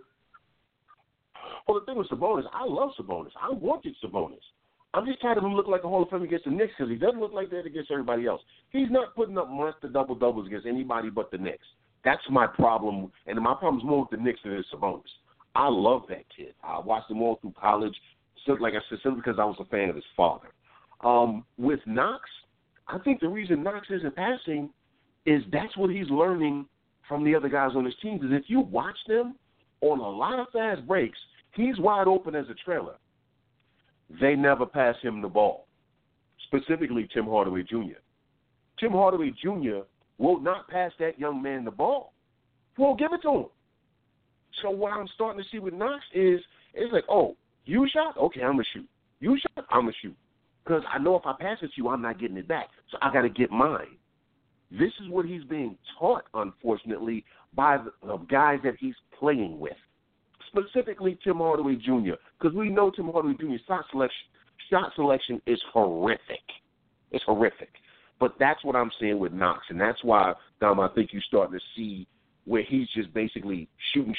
Well, the thing with Sabonis, I love Sabonis. I wanted Sabonis. I'm just tired of him looking like a Hall of Fame against the Knicks because he doesn't look like that against everybody else. He's not putting up monster double-doubles against anybody but the Knicks. That's my problem, and my problem is more with the Knicks than it is Sabonis. I love that kid. I watched him all through college, like I said, simply because I was a fan of his father. With Knox, I think the reason Knox isn't passing is that's what he's learning from the other guys on his team. Because if you watch them on a lot of fast breaks, he's wide open as a trailer. They never pass him the ball, specifically Tim Hardaway Jr. Tim Hardaway Jr. will not pass that young man the ball. Won't give it to him. So what I'm starting to see with Knox is it's like, oh, you shot? Okay, I'm going to shoot. You shot? I'm going to shoot. Because I know if I pass it to you, I'm not getting it back. So I got to get mine. This is what he's being taught, unfortunately, by the guys that he's playing with. Specifically Tim Hardaway Jr., because we know Tim Hardaway Jr.'s shot selection is horrific. It's horrific. But that's what I'm seeing with Knox, and that's why, Dom, I think you're starting to see where he's just basically shooting,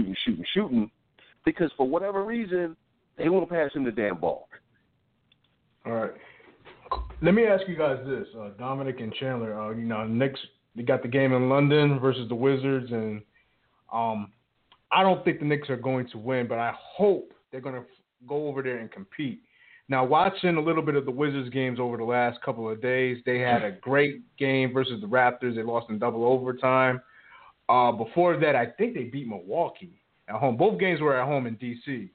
because for whatever reason, they won't pass him the damn ball. All right. Let me ask you guys this, Dominic and Chandler. Knicks, they got the game in London versus the Wizards, and I don't think the Knicks are going to win, but I hope they're going to go over there and compete. Now, watching a little bit of the Wizards games over the last couple of days, they had a great game versus the Raptors. They lost in double overtime. Before that, I think they beat Milwaukee at home. Both games were at home in D.C.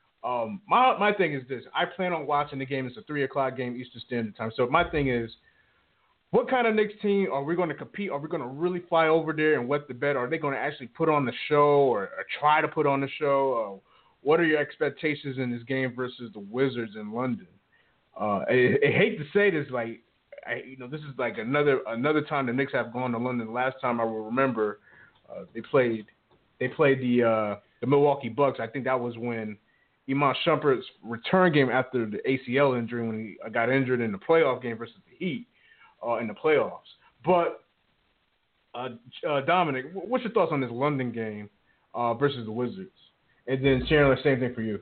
My thing is this. I plan on watching the game. It's a 3 o'clock game Eastern Standard Time. So my thing is, what kind of Knicks team are we going to compete? Are we going to really fly over there and wet the bed? Are they going to actually put on the show or try to put on the show? What are your expectations in this game versus the Wizards in London? I hate to say this, like, this is like another time the Knicks have gone to London. The last time I will remember, they played the Milwaukee Bucks. I think that was when Iman Shumpert's return game after the ACL injury, when he got injured in the playoff game versus the Heat in the playoffs. But Dominic, what's your thoughts on this London game versus the Wizards? And then Chandler, same thing for you.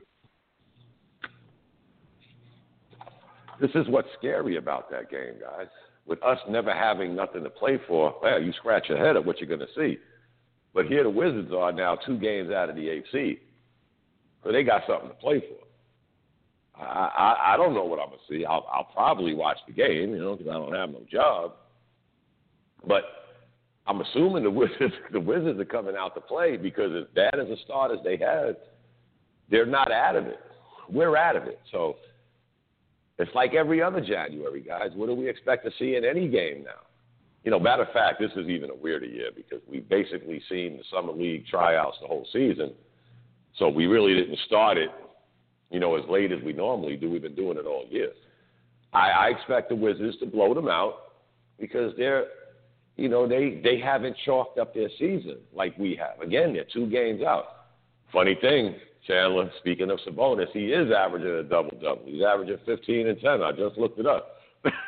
This is what's scary about that game, guys. With us never having nothing to play for, well, you scratch your head at what you're going to see. But here the Wizards are now 2 games out of the 8th seed. So they got something to play for. I don't know what I'm going to see. I'll probably watch the game, because I don't have no job. But I'm assuming the Wizards are coming out to play, because as bad as a start as they had, they're not out of it. We're out of it. So it's like every other January, guys. What do we expect to see in any game now? Matter of fact, this is even a weirder year, because we've basically seen the Summer League tryouts the whole season. So we really didn't start it, as late as we normally do. We've been doing it all year. I expect the Wizards to blow them out, because they're, they haven't chalked up their season like we have. Again, they're 2 games out. Funny thing, Chandler, speaking of Sabonis, he is averaging a double-double. He's averaging 15 and 10. I just looked it up.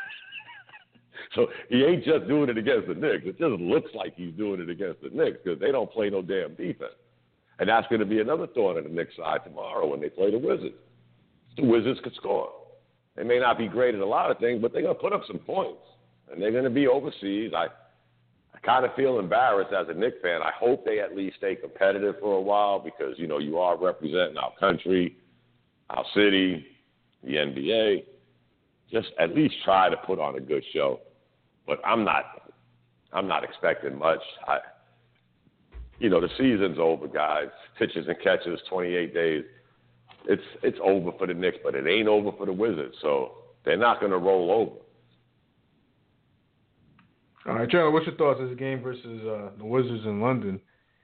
So he ain't just doing it against the Knicks. It just looks like he's doing it against the Knicks, because they don't play no damn defense. And that's going to be another thorn in the Knicks' side tomorrow when they play the Wizards. The Wizards could score. They may not be great at a lot of things, but they're going to put up some points. And they're going to be overseas. I kind of feel embarrassed as a Knicks fan. I hope they at least stay competitive for a while, because, you are representing our country, our city, the NBA. Just at least try to put on a good show. But I'm not expecting much. The season's over, guys. Pitches and catches, 28 days. It's over for the Knicks, but it ain't over for the Wizards. So they're not going to roll over. All right, Charlie, what's your thoughts on this game versus the Wizards in London?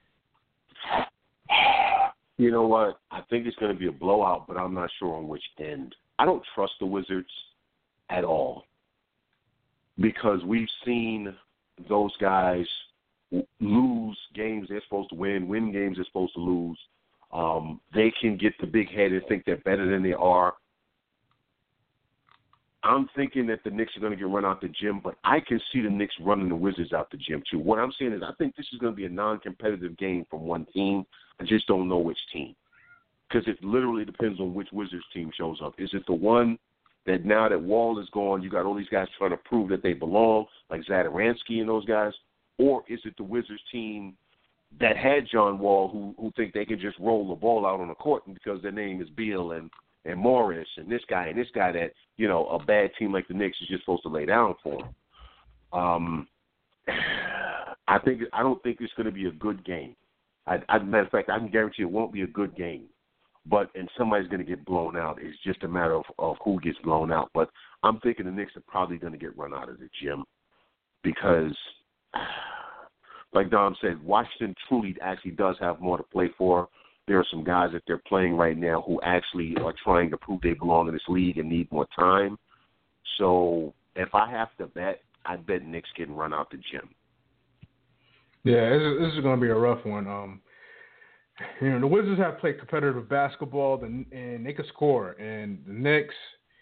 You know what? I think it's going to be a blowout, but I'm not sure on which end. I don't trust the Wizards at all, because we've seen those guys lose games they're supposed to win games they're supposed to lose. They can get the big head and think they're better than they are. I'm thinking that the Knicks are going to get run out the gym, but I can see the Knicks running the Wizards out the gym too. What I'm saying is I think this is going to be a non-competitive game from one team. I just don't know which team, because it literally depends on which Wizards team shows up. Is it the one that now that Wall is gone, you got all these guys trying to prove that they belong, like Zadaransky and those guys? Or is it the Wizards team that had John Wall who think they can just roll the ball out on the court because their name is Beal and Morris and this guy that, a bad team like the Knicks is just supposed to lay down for them? I don't think it's going to be a good game. Matter of fact, I can guarantee it won't be a good game. And somebody's going to get blown out. It's just a matter of who gets blown out. But I'm thinking the Knicks are probably going to get run out of the gym, because, like Dom said, Washington truly actually does have more to play for. There are some guys that they're playing right now who actually are trying to prove they belong in this league and need more time. So if I have to bet, I bet Knicks getting run out the gym. Yeah, this is going to be a rough one. The Wizards have played competitive basketball, and they can score. And the Knicks,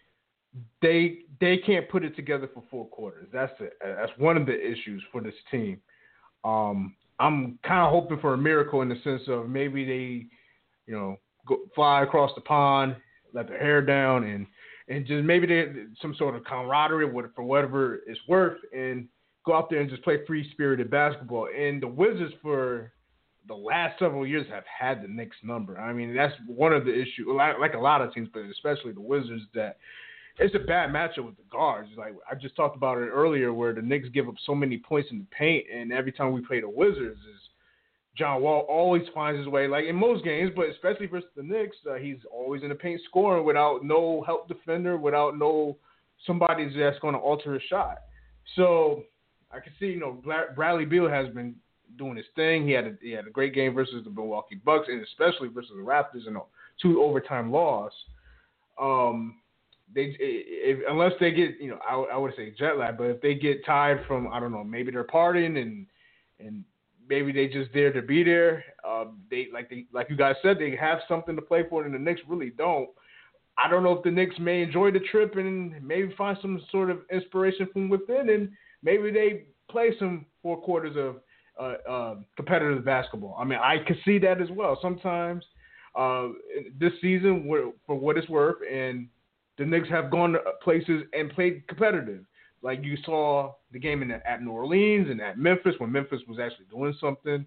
they can't put it together for 4 quarters. That's it. That's one of the issues for this team. I'm kind of hoping for a miracle in the sense of maybe they, fly across the pond, let their hair down, and just maybe they some sort of camaraderie for whatever it's worth, and go out there and just play free-spirited basketball. And the Wizards for the last several years have had the Knicks number. I mean, that's one of the issues, like a lot of teams, but especially the Wizards, that it's a bad matchup with the guards. Like I just talked about it earlier, where the Knicks give up so many points in the paint, and every time we play the Wizards, John Wall always finds his way, like in most games, but especially versus the Knicks, he's always in the paint scoring without no help defender, without somebody that's going to alter his shot. So I can see, Bradley Beal has been doing his thing. He had a great game versus the Milwaukee Bucks, and especially versus the Raptors in a 2 overtime loss. unless they get, I would say jet lag, but if they get tired from, I don't know, maybe they're partying and maybe they just there to be there. Like you guys said, they have something to play for, and the Knicks really don't. I don't know if the Knicks may enjoy the trip and maybe find some sort of inspiration from within, and maybe they play some 4 quarters of competitive basketball. I mean, I could see that as well. Sometimes this season, for what it's worth, and the Knicks have gone to places and played competitive. Like you saw the game at New Orleans and at Memphis when Memphis was actually doing something.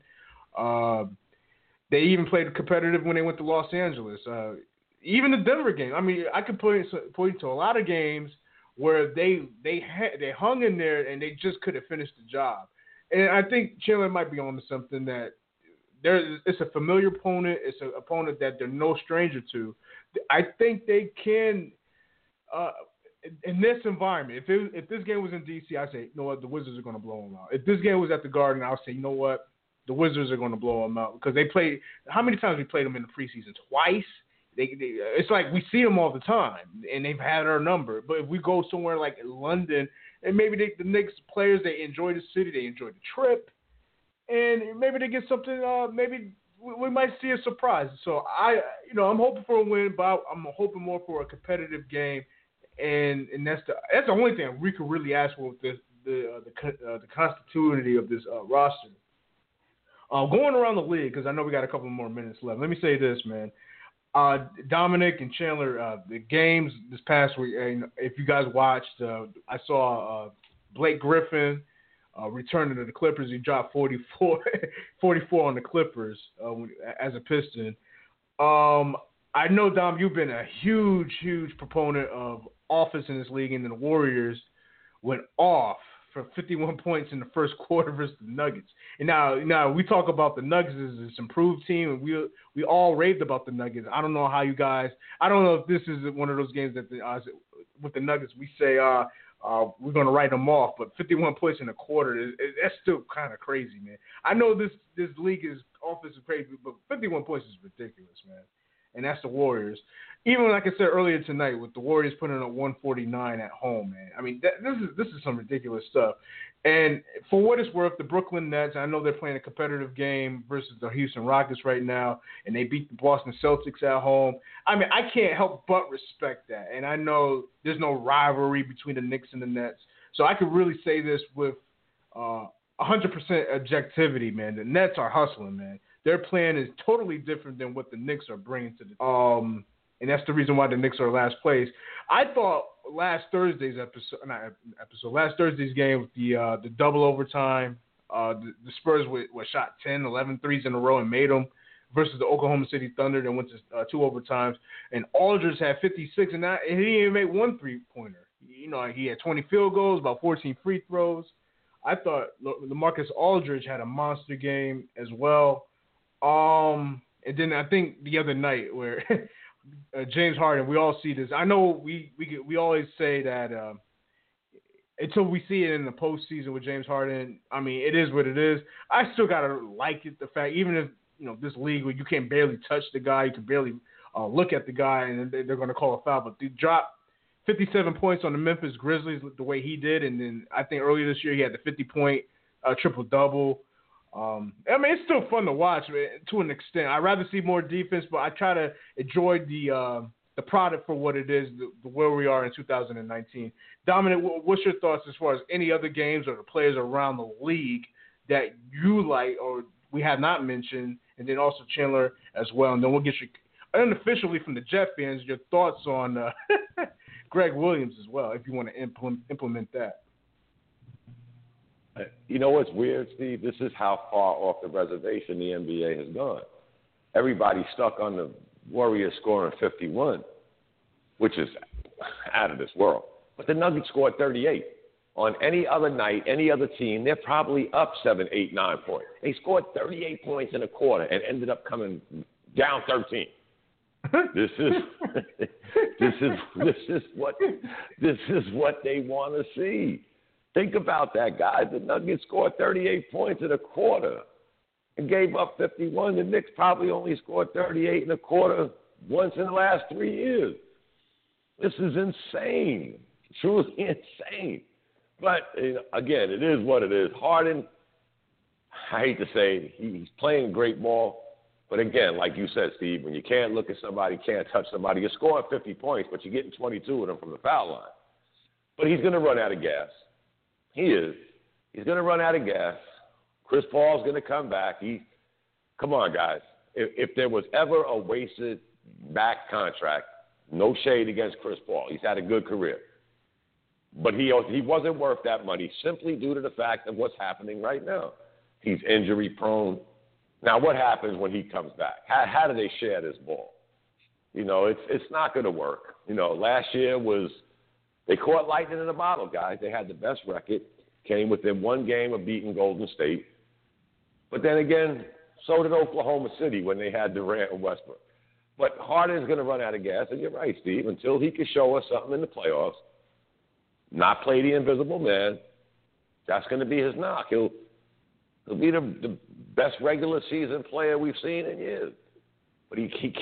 They even played competitive when they went to Los Angeles. Even the Denver game. I mean, I could point to a lot of games where they hung in there and they just couldn't finish the job. And I think Chandler might be on to something that it's a familiar opponent. It's an opponent that they're no stranger to. I think they can. In this environment, if this game was in D.C., I'd say, you know what, the Wizards are going to blow them out. If this game was at the Garden, I'll say, you know what, the Wizards are going to blow them out because they played. How many times we played them in the preseason? Twice. It's like we see them all the time, and they've had our number. But if we go somewhere like London, and maybe the Knicks players, they enjoy the city, they enjoy the trip, and maybe they get something. Maybe we might see a surprise. So I'm hoping for a win, but I'm hoping more for a competitive game. And that's the only thing we could really ask for with the constitutivity of this roster. Going around the league, because I know we got a couple more minutes left. Let me say this, man. Dominic and Chandler, the games this past week, if you guys watched, I saw Blake Griffin returning to the Clippers. He dropped 44 on the Clippers as a Piston. I know, Dom, you've been a huge, huge proponent of offense in this league, and the Warriors went off for 51 points in the first quarter versus the Nuggets. And now we talk about the Nuggets as this improved team, and we all raved about the Nuggets. I don't know how you guys – I don't know if this is one of those games that with the Nuggets we say we're going to write them off, but 51 points in a quarter, that's still kind of crazy, man. I know this league is offensive crazy, but 51 points is ridiculous, man. And that's the Warriors. Even like I said earlier tonight, with the Warriors putting up 149 at home, man. I mean, this is some ridiculous stuff. And for what it's worth, the Brooklyn Nets, I know they're playing a competitive game versus the Houston Rockets right now, and they beat the Boston Celtics at home. I mean, I can't help but respect that. And I know there's no rivalry between the Knicks and the Nets. So I could really say this with 100% objectivity, man. The Nets are hustling, man. Their plan is totally different than what the Knicks are bringing to the and that's the reason why the Knicks are last place. I thought last Thursday's last Thursday's game with the double overtime, the Spurs shot 10, 11 threes in a row and made them versus the Oklahoma City Thunder that went to 2 overtimes. And Aldridge had 56, and he didn't even make 1 3-pointer. He had 20 field goals, about 14 free throws. I thought LaMarcus Aldridge had a monster game as well. And then I think the other night where James Harden, we all see this. I know we always say that until we see it in the postseason with James Harden, I mean, it is what it is. I still gotta like it, the fact, even if this league where you can barely touch the guy, you can barely look at the guy, and they're gonna call a foul. But they dropped 57 points on the Memphis Grizzlies the way he did, and then I think earlier this year he had the 50-point triple-double. I mean, it's still fun to watch, man, to an extent. I'd rather see more defense, but I try to enjoy the product for what it is, where we are in 2019. Dominic, what's your thoughts as far as any other games or the players around the league that you like or we have not mentioned, and then also Chandler as well, and then we'll get you unofficially from the Jet fans your thoughts on Greg Williams as well, if you want to implement that. You know what's weird, Steve? This is how far off the reservation the NBA has gone. Everybody's stuck on the Warriors scoring 51, which is out of this world. But the Nuggets scored 38. On any other night, any other team, they're probably up 7, 8, 9 points. They scored 38 points in a quarter and ended up coming down 13. This is what they want to see. Think about that, guys. The Nuggets scored 38 points in a quarter and gave up 51. The Knicks probably only scored 38 in a quarter once in the last 3 years. This is insane, truly insane. But, again, it is what it is. Harden, I hate to say it, he's playing great ball. But, again, like you said, Steve, when you can't look at somebody, can't touch somebody, you're scoring 50 points, but you're getting 22 of them from the foul line. But he's going to run out of gas. He is. He's going to run out of gas. Chris Paul's going to come back. Come on, guys. If there was ever a wasted back contract, no shade against Chris Paul. He's had a good career. But he wasn't worth that money simply due to the fact of what's happening right now. He's injury prone. Now, what happens when he comes back? How do they share this ball? It's not going to work. Last year they caught lightning in a bottle, guys. They had the best record, came within one game of beating Golden State. But then again, so did Oklahoma City when they had Durant and Westbrook. But Harden's going to run out of gas, and you're right, Steve, until he can show us something in the playoffs, not play the invisible man. That's going to be his knock. He'll be the best regular season player we've seen in years. But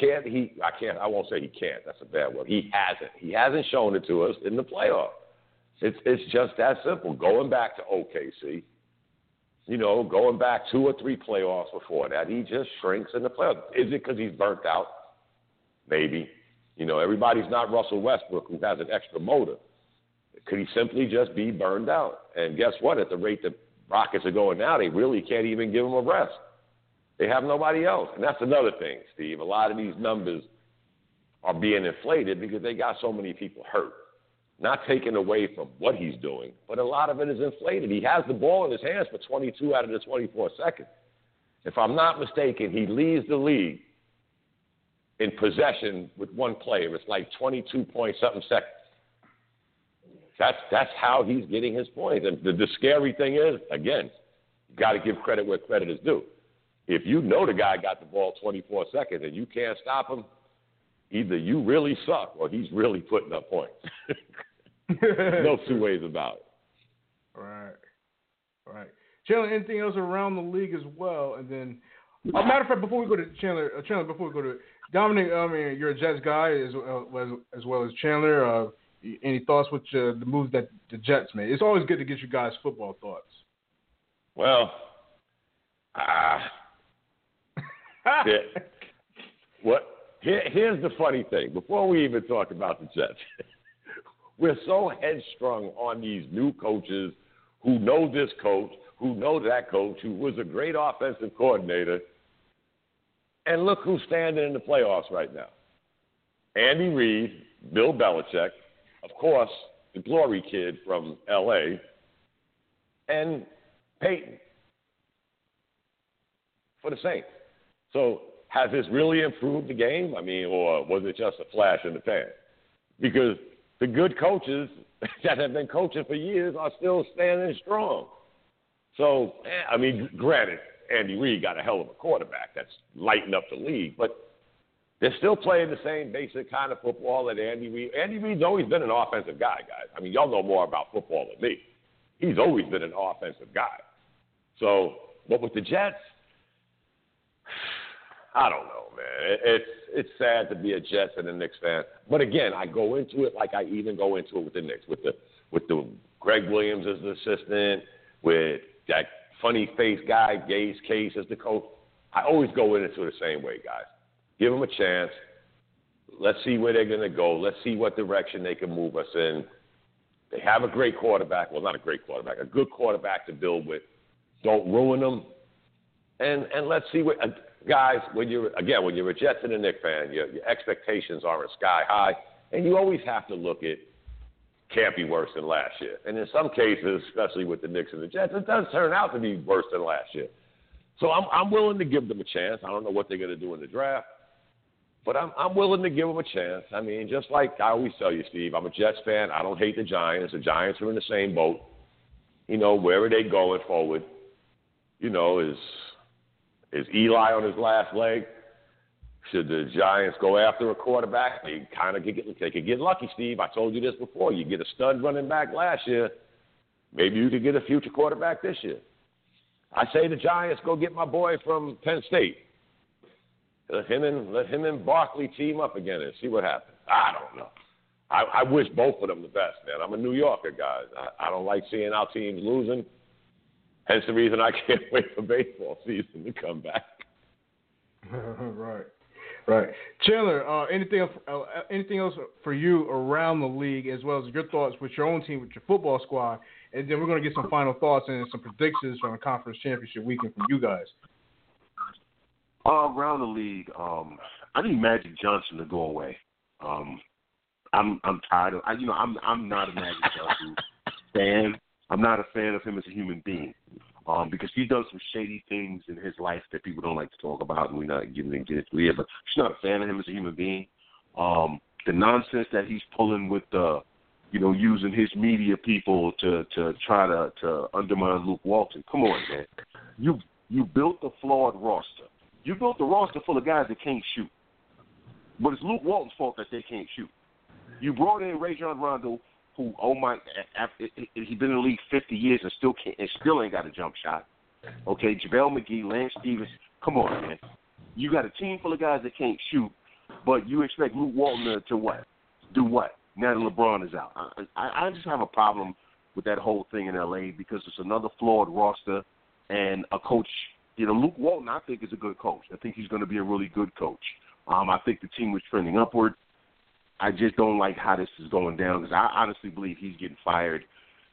I won't say he can't. That's a bad word. He hasn't. He hasn't shown it to us in the playoffs. It's just that simple. Going back to OKC, going back 2 or 3 playoffs before that, he just shrinks in the playoffs. Is it because he's burnt out? Maybe. Everybody's not Russell Westbrook who has an extra motor. Could he simply just be burned out? And guess what? At the rate the Rockets are going now, they really can't even give him a rest. They have nobody else. And that's another thing, Steve. A lot of these numbers are being inflated because they got so many people hurt. Not taken away from what he's doing, but a lot of it is inflated. He has the ball in his hands for 22 out of the 24 seconds. If I'm not mistaken, he leads the league in possession with one player. It's like 22-point-something seconds. That's how he's getting his points. And the scary thing is, again, you got to give credit where credit is due. If you know the guy got the ball 24 seconds and you can't stop him, either you really suck or he's really putting up points. No two ways about it. Right. Chandler, anything else around the league as well? And then, matter of fact, before we go to Chandler, before we go to Dominic, you're a Jets guy as well as Chandler. Any thoughts with the moves that the Jets made? It's always good to get you guys' football thoughts. Well, here's the funny thing. Before we even talk about the Jets, we're so headstrong on these new coaches who know this coach, who know that coach, who was a great offensive coordinator. And look who's standing in the playoffs right now. Andy Reid, Bill Belichick, of course, the glory kid from L.A., and Peyton for the Saints. So has this really improved the game? Or was it just a flash in the pan? Because the good coaches that have been coaching for years are still standing strong. So, granted, Andy Reid got a hell of a quarterback that's lighting up the league, but they're still playing the same basic kind of football that Andy Reid. Andy Reid's always been an offensive guy, guys. Y'all know more about football than me. He's always been an offensive guy. So, but with the Jets, I don't know, man. It's sad to be a Jets and a Knicks fan. But again, I go into it like I even go into it with the Knicks, with the Greg Williams as the assistant, with that funny face guy, Gase Case as the coach. I always go into it the same way, guys. Give them a chance. Let's see where they're going to go. Let's see what direction they can move us in. They have a great quarterback. Well, not a great quarterback, a good quarterback to build with. Don't ruin them. And let's see what guys, when you're a Jets and a Knicks fan, your expectations aren't sky high, and you always have to look at can't be worse than last year. And in some cases, especially with the Knicks and the Jets, it does turn out to be worse than last year. So I'm willing to give them a chance. I don't know what they're going to do in the draft, but I'm willing to give them a chance. Just like I always tell you, Steve, I'm a Jets fan. I don't hate the Giants. The Giants are in the same boat. Where are they going forward? Is Eli on his last leg? Should the Giants go after a quarterback? They could get lucky, Steve. I told you this before. You get a stud running back last year. Maybe you could get a future quarterback this year. I say the Giants go get my boy from Penn State. Let him and Barkley team up again and see what happens. I don't know. I wish both of them the best, man. I'm a New Yorker, guys. I don't like seeing our teams losing. Hence the reason I can't wait for baseball season to come back. Right. Chandler, anything else for you around the league, as well as your thoughts with your own team, with your football squad, and then we're going to get some final thoughts and some predictions from the conference championship weekend from you guys. Around the league, I need Magic Johnson to go away. I'm tired of. I'm not a Magic Johnson fan. I'm not a fan of him as a human being. Because he's done some shady things in his life that people don't like to talk about, and we're not getting into it here. But she's not a fan of him as a human being. The nonsense that he's pulling with using his media people to try to undermine Luke Walton. Come on, man. You built a flawed roster. You built a roster full of guys that can't shoot. But it's Luke Walton's fault that they can't shoot. You brought in Rajon Rondo, who, he's been in the league 50 years and still ain't got a jump shot. Okay, JaVale McGee, Lance Stevens, come on, man. You got a team full of guys that can't shoot, but you expect Luke Walton to what? Do what? Now that LeBron is out. I just have a problem with that whole thing in L.A. because it's another flawed roster and a coach. Luke Walton, I think, is a good coach. I think he's going to be a really good coach. I think the team was trending upward. I just don't like how this is going down because I honestly believe he's getting fired.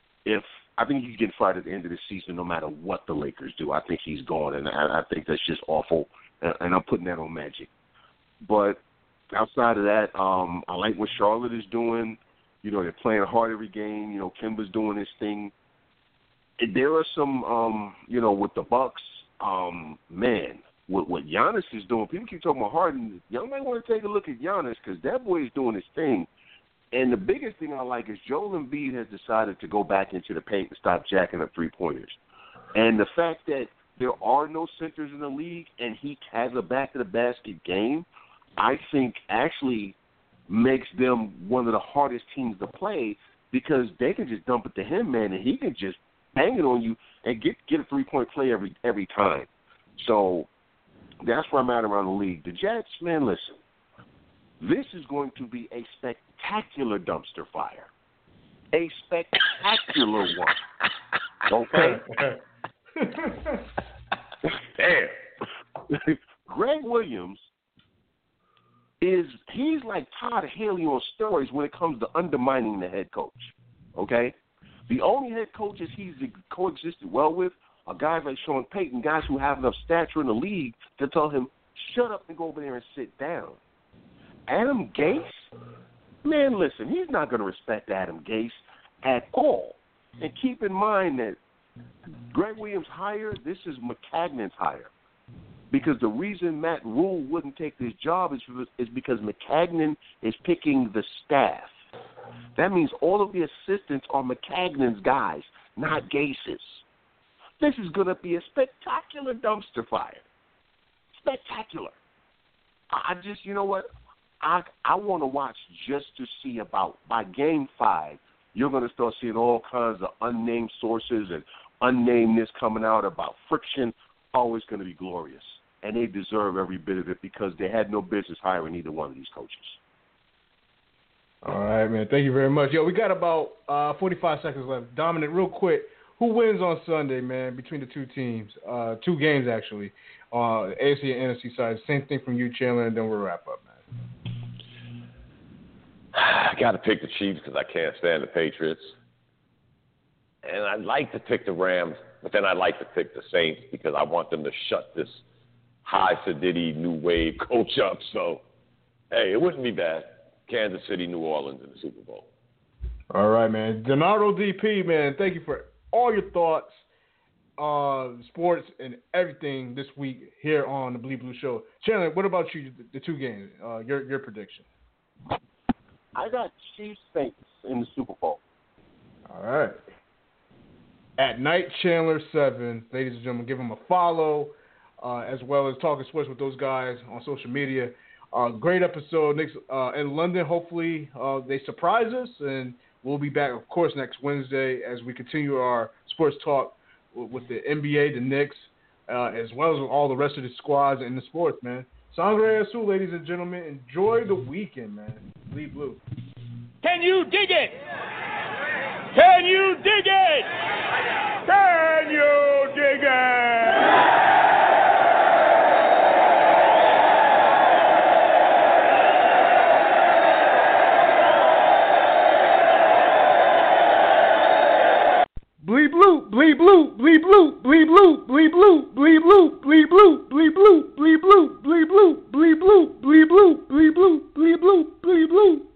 I think he's getting fired at the end of the season no matter what the Lakers do. I think he's gone, and I think that's just awful, and I'm putting that on Magic. But outside of that, I like what Charlotte is doing. They're playing hard every game. Kemba's doing his thing. There are some, with the Bucks, man, what Giannis is doing, people keep talking about Harden. Y'all might want to take a look at Giannis because that boy is doing his thing. And the biggest thing I like is Joel Embiid has decided to go back into the paint and stop jacking up three-pointers. And the fact that there are no centers in the league and he has a back-to-the-basket game, I think actually makes them one of the hardest teams to play because they can just dump it to him, man, and he can just bang it on you and get a three-point play every time. So that's where I'm at around the league. The Jets, man, listen, this is going to be a spectacular dumpster fire. A spectacular one. Okay? Damn. Greg Williams he's like Todd Haley on steroids when it comes to undermining the head coach. Okay? The only head coaches he's coexisted well with are guys like Sean Payton, guys who have enough stature in the league to tell him, shut up and go over there and sit down. Adam Gase? Man, listen, he's not going to respect Adam Gase at all. And keep in mind that Greg Williams' hire, this is McCagnon's hire. Because the reason Matt Rule wouldn't take this job is because McCagnon is picking the staff. That means all of the assistants are McCagnon's guys, not Gase's. This is going to be a spectacular dumpster fire. Spectacular. I just, you know what? I want to watch just to see about, by Game 5, you're going to start seeing all kinds of unnamed sources and unnamedness coming out about friction. Oh, it's going to be glorious. And they deserve every bit of it because they had no business hiring either one of these coaches. All right, man. Thank you very much. Yo, we got about 45 seconds left. Dominic, real quick, who wins on Sunday, man, between the two teams? Two games, actually. AFC and NFC side. Same thing from you, Chandler, and then we'll wrap up, man. I got to pick the Chiefs because I can't stand the Patriots. And I'd like to pick the Rams, but then I'd like to pick the Saints because I want them to shut this high sedity new wave coach up. So, hey, it wouldn't be bad. Kansas City, New Orleans in the Super Bowl. All right, man. Donato DP, man, thank you for all your thoughts, sports, and everything this week here on the Bleed Blue Show. Chandler, what about you, the two games, your prediction? I got Chiefs Saints in the Super Bowl. All right. At Night Chandler 7, ladies and gentlemen, give him a follow, as well as talking sports with those guys on social media. Great episode next in London. Hopefully they surprise us, and we'll be back, of course, next Wednesday as we continue our sports talk with the NBA, the Knicks, as well as all the rest of the squads in the sports, man. Sangre Azul, ladies and gentlemen. Enjoy the weekend, man. Bleed Blue. Can you dig it? Can you dig it? Can you dig it? Bleed blue, bleed blue, bleed blue, bleed blue, bleed blue, bleed blue, bleed blue, bleed blue, bleed blue, bleed blue, bleed blue, bleed blue, bleed blue, bleed blue, bleed blue.